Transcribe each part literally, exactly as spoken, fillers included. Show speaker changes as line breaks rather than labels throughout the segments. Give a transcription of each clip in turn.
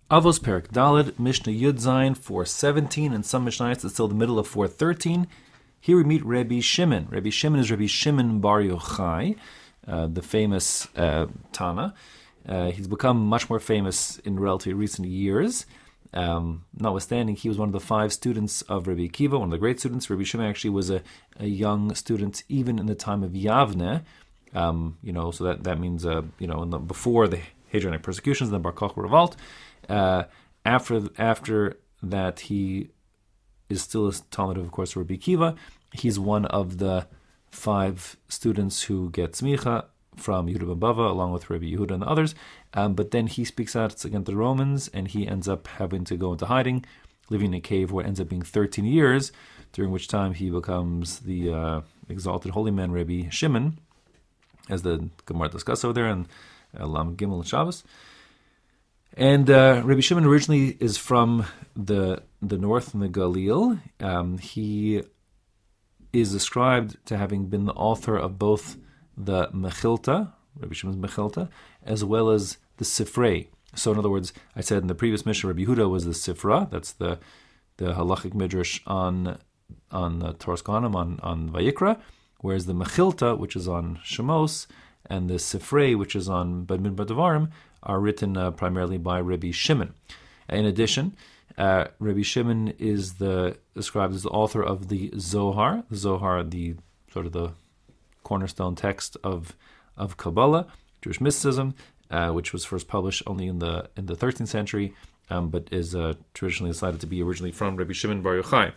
Avos Perik Daled, Mishnah Yud Zayin four seventeen, and some Mishnayos it's still the middle of four thirteen. Here we meet Rabbi Shimon. Rabbi Shimon is Rabbi Shimon Bar Yochai, uh, the famous uh, Tana. Uh, he's become much more famous in relatively recent years. Um, notwithstanding, he was one of the five students of Rabbi Akiva, one of the great students. Rabbi Shimon actually was a, a young student even in the time of Yavne. Um, you know, so that, that means, uh, you know, in the, before the Hadrianic persecutions, the Bar Kokhba revolt. Uh, after after that, he is still a Talmud of, of course, Rabbi Akiva. He's one of the five students who get smicha from Yehuda ben Bava, along with Rabbi Yehuda and the others. Um, but then he speaks out against the Romans, and he ends up having to go into hiding, living in a cave where it ends up being thirteen years, during which time he becomes the uh, exalted holy man Rabbi Shimon, as the Gemara discussed over there in uh, Lam Gimel and Shabbos. And uh, Rabbi Shimon originally is from the the north in the Galil. Um, he is described to having been the author of both the Mechilta, Rabbi Shimon's Mechilta, as well as the Sifrei. So in other words, I said in the previous Mishnah, Rabbi Yehuda was the Sifra, that's the the halachic midrash on on uh, Toras Kohanim, on, on Vayikra, whereas the Mechilta, which is on Shemos, and the Sifrei, which is on Bamidbar Devarim, are written uh, primarily by Rabbi Shimon. In addition, uh, Rabbi Shimon is the described as the author of the Zohar. The Zohar, the sort of the cornerstone text of of Kabbalah, Jewish mysticism, uh, which was first published only in the in the thirteenth century, um, but is uh, traditionally decided to be originally from Rabbi Shimon Bar Yochai.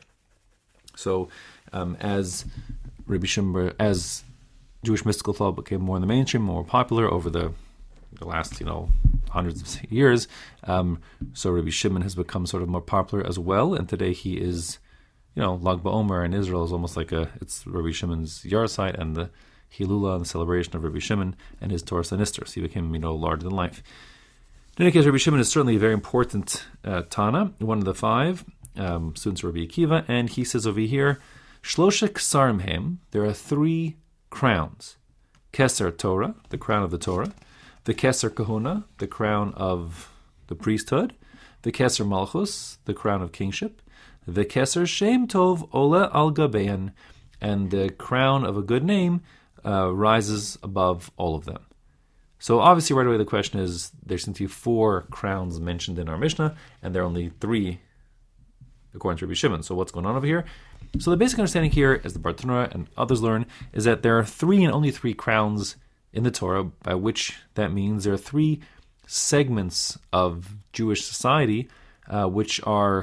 So, um, as Rabbi Shimon, as Jewish mystical thought became more in the mainstream, more popular over the the last, you know, hundreds of years, um, so Rabbi Shimon has become sort of more popular as well, and today he is, you know, Lag BaOmer in Israel is almost like a, it's Rabbi Shimon's Yahrtzeit and the Hilula and the celebration of Rabbi Shimon and his Torah Sinister. So he became, you know, larger than life. In any case, Rabbi Shimon is certainly a very important uh, Tana, one of the five um, students of Rabbi Akiva, and he says over here, Shlosha Ksarim Hem, there are three crowns. Keser Torah, the crown of the Torah, the Keser Kahuna, the crown of the priesthood, the Keser Malchus, the crown of kingship, the Keser Shem Tov Ole Al Gabein, and the crown of a good name uh, rises above all of them. So obviously right away the question is, there seem to be four crowns mentioned in our Mishnah, and there are only three according to Rabbi Shimon. So what's going on over here? So the basic understanding here, as the Bartanura and others learn, is that there are three and only three crowns in the Torah, by which that means there are three segments of Jewish society uh, which are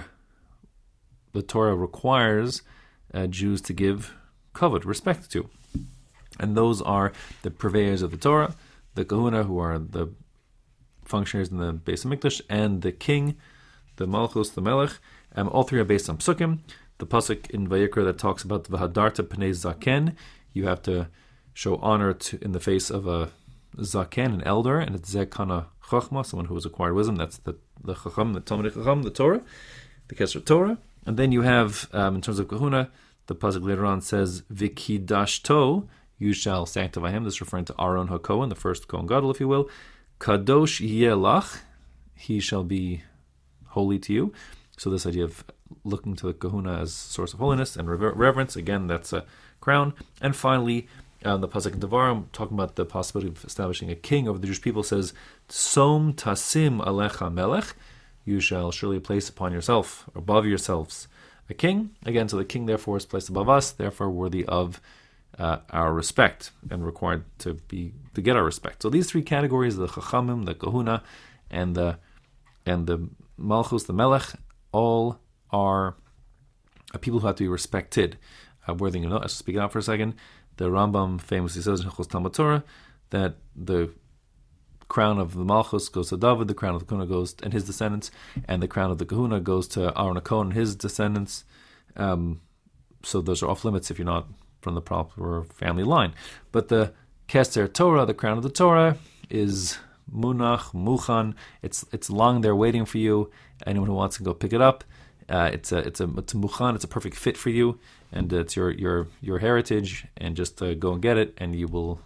the Torah requires uh, Jews to give kavod, respect to. And those are the purveyors of the Torah, the kahuna, who are the functionaries in the Beis HaMikdash, and the king, the malchus, the melech. Um, all three are based on psukim. The pasuk in Vayikra that talks about the v'hadarta pnei zaken, you have to show honor to, in the face of a zaken, an elder, and it's zekana chachma, someone who has acquired wisdom. That's the the chacham, the Talmud Chacham, the Torah, the Keser Torah. And then you have, um, in terms of kahuna, the pasuk later on says, Vikidashto, you shall sanctify him. This is referring to Aaron HaKohen, the first Kohen Gadol, if you will. Kadosh yelach, he shall be holy to you. So this idea of looking to the kahuna as source of holiness and rever- reverence, again, that's a crown. And finally, um, the pasuk in Devarim, talking about the possibility of establishing a king over the Jewish people, says, Som tasim alecha melech, you shall surely place upon yourself, or above yourselves, a king. Again, so the king therefore is placed above us, therefore worthy of uh, our respect and required to be to get our respect. So these three categories, the chachamim, the kahuna, and the and the malchus, the melech, all are uh, people who have to be respected. Uh, worthy of note, let's speak out for a second. The Rambam famously says in Hilchos Talmud Torah that the crown of the Malchus goes to David, the crown of the Kahuna goes and his descendants, and the crown of the Kahuna goes to Aaron HaKohen and his descendants. Um, so those are off limits if you're not from the proper family line. But the Keser Torah, the crown of the Torah, is Munach, Muchan. It's it's long there waiting for you. Anyone who wants to go pick it up. Uh, it's a it's a it's a Muchan. It's a perfect fit for you, and it's your your your heritage. And just uh, go and get it, and you will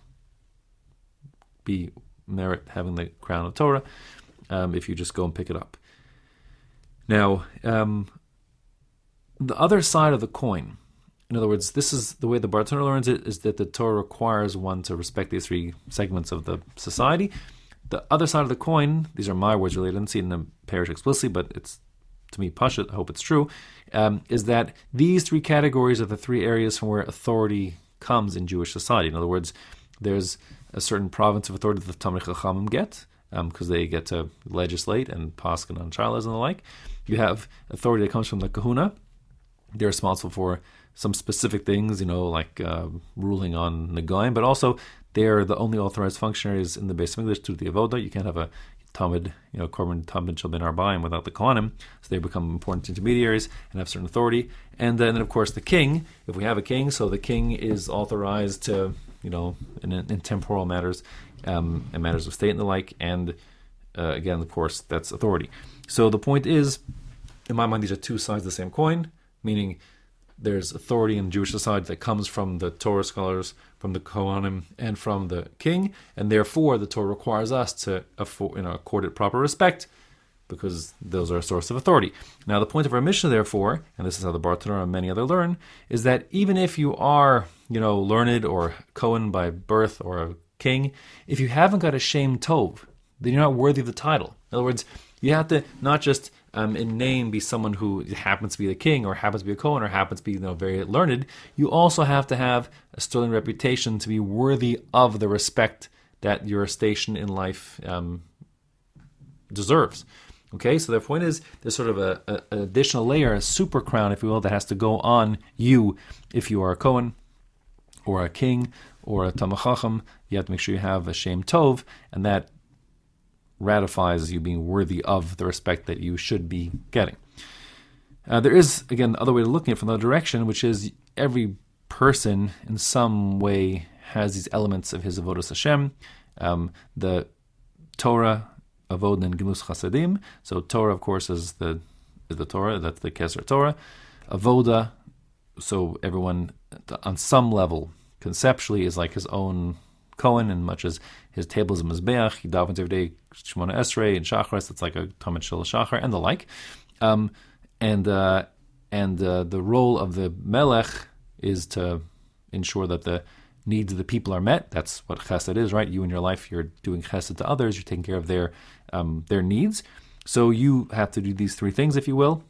be merit having the crown of Torah um, if you just go and pick it up. Now, um, the other side of the coin, in other words, this is the way the Bartanura learns it, is that the Torah requires one to respect these three segments of the society. The other side of the coin, these are my words really, I didn't see it in the parish explicitly, but it's, to me, pashut, I hope it's true, um, is that these three categories are the three areas from where authority comes in Jewish society. In other words, there's a certain province of authority that the Talmidei Chachamim get, because um, they get to legislate and paskin on shilas and the like. You have authority that comes from the kahuna. They're responsible for some specific things, you know, like uh, ruling on negoim, but also they're the only authorized functionaries in the Beis Hamikdash to the avoda. You can't have a Talmud, you know, Korban Talmud Shel Ben Arbaim without the Kohanim, so they become important intermediaries and have certain authority. And then, of course, the king, if we have a king, so the king is authorized to, you know, in, in temporal matters, um, and matters of state and the like, and uh, again, of course, that's authority. So the point is, in my mind, these are two sides of the same coin, meaning there's authority in Jewish society that comes from the Torah scholars, from the Kohanim, and from the king, and therefore the Torah requires us to afford, you know, accord it proper respect, because those are a source of authority. Now, the point of our Mishnah, therefore, and this is how the Bartanura and many other learn, is that even if you are, you know, learned or Kohen by birth or a king, if you haven't got a Shem Tov, then you're not worthy of the title. In other words, you have to not just um, in name be someone who happens to be the king or happens to be a Kohen or happens to be, you know, very learned. You also have to have a sterling reputation to be worthy of the respect that your station in life um, deserves. Okay, so the point is there's sort of a, a, an additional layer, a super crown, if you will, that has to go on you if you are a Kohen or a king or a Talmid Chacham. You have to make sure you have a Shem Tov, and that ratifies you being worthy of the respect that you should be getting. Uh, there is, again, the other way of looking at it from the other direction, which is every person in some way has these elements of his avodas Hashem. Um, the Torah, Avod, and Gilus Chasadim. So Torah, of course, is the is the Torah. That's the Keser Torah. Avoda, so everyone on some level, conceptually, is like his own Kohen, and much as his tables of Mizbeach, he davens every day Shemona Esrei and Shacharis, it's like a Talmid Shel Shachar, and the like. Um, and uh, and uh, the role of the Melech is to ensure that the needs of the people are met. That's what chesed is, right? You in your life, you're doing chesed to others, you're taking care of their um, their needs. So you have to do these three things, if you will.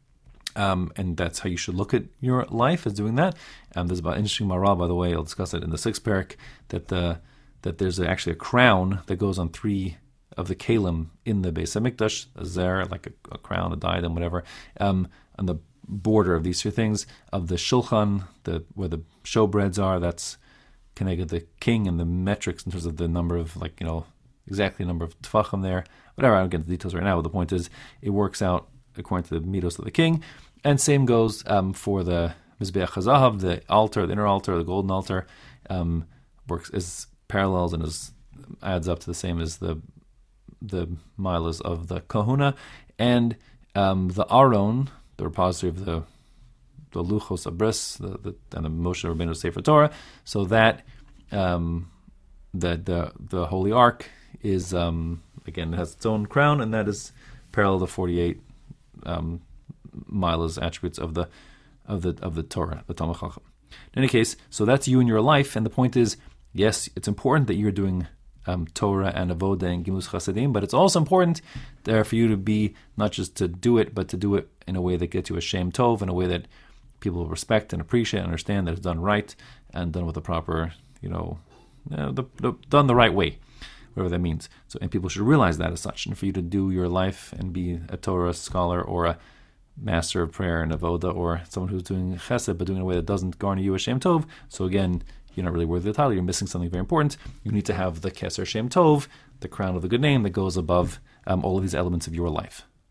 Um, and that's how you should look at your life, as doing that. Um, there's about interesting marah, by the way, I'll discuss it in the sixth parak, that the that there's actually a crown that goes on three of the kalim in the Beis Hamikdash, a zer, like a, a crown, a diadem, whatever, um, on the border of these three things, of the shulchan, the where the showbreads are, that's connected to the king, and the metrics in terms of the number of, like, you know, exactly the number of tefachim there, whatever, I don't get into the details right now, but the point is, it works out according to the midos of the king. And same goes um, for the Mizbeach HaZahav, the altar, the inner altar, the golden altar, um, works is parallels and is adds up to the same as the the milas of the kahuna. And um, the Aron, the repository of the the Luchos Abris, the, the, and the Moshe Rabbeinu Sefer Torah, so that um, the, the the Holy Ark is, um, again, it has its own crown, and that is parallel to forty-eight um, milas attributes of the of the of the Torah, the Talmid Chacham. In any case, so that's you in your life, and the point is, yes, it's important that you're doing um, Torah and Avodah and Gilus Chasadim, but it's also important there for you to be, not just to do it, but to do it in a way that gets you a Shem Tov, in a way that people respect and appreciate and understand that it's done right and done with the proper, you know, uh, the, the, done the right way, whatever that means. So, and people should realize that as such. And for you to do your life and be a Torah scholar or a master of prayer and avoda, or someone who's doing chesed but doing it in a way that doesn't garner you a Shem Tov, so again, you're not really worthy of the title, you're missing something very important. You need to have the Keser Shem Tov, the crown of the good name that goes above um, all of these elements of your life.